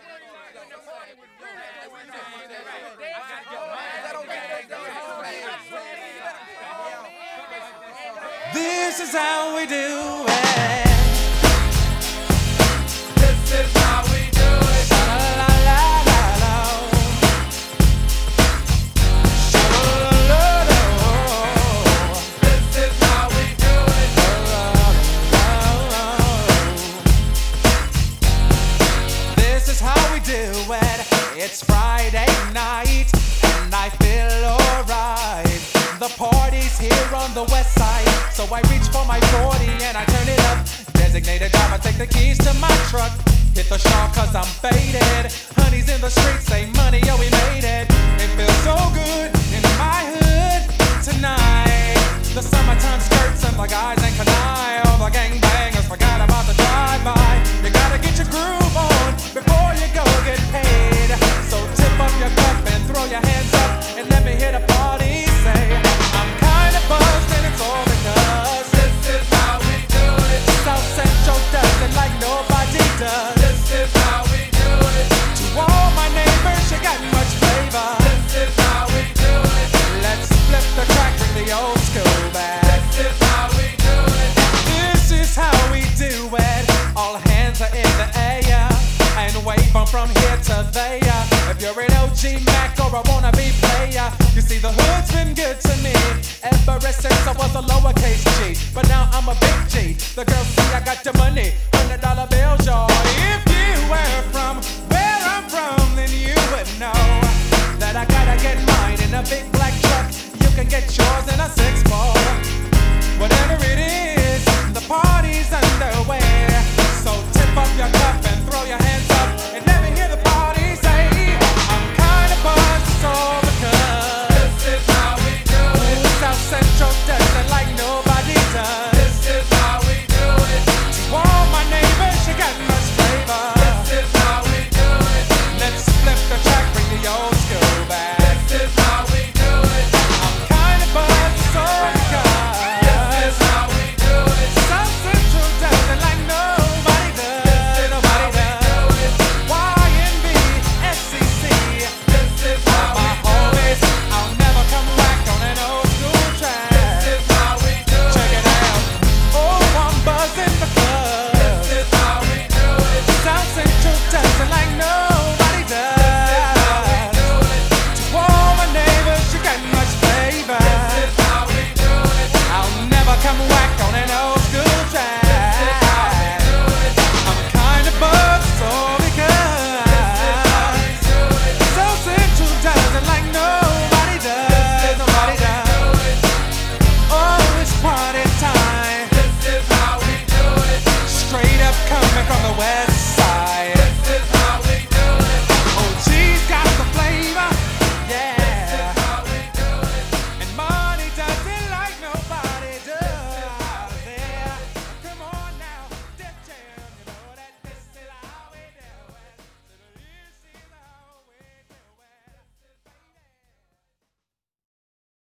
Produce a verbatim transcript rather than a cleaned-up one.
This is how we do it. This is how we do it. Sha-la-la-la-la. Sha-la-la-la-la. This is how we do it. This is how we do it. It's Friday night and I feel alright. The party's here on the west side, so I reach for my forty and I turn it up. Designated driver, take the keys to my truck. Hit the shawl cause I'm faded. Honey's in the streets, say money, yo we made it. It feels so good in my hood tonight. The summertime skirts and the guys ain't canine. All the gangbangers forgot about the drive-by. You gotta get your groove on before you go get paid. So tip up your cup and throw your hands up and let me hit a party. Say I'm kinda buzzed and it's all because This is how we do it. South Central does it like nobody does. This is how we do it. To all my neighbors, you got much flavor. This is how we do it. Let's flip the track, bring the old school back. This is how we do it. This is how we do it. All hands are in the air and wave from from here to there. If you're an O G Mac or a wannabe player, you see the hood's been good to me ever since I was a lowercase G. But now I'm a big G. The girls see I got the money.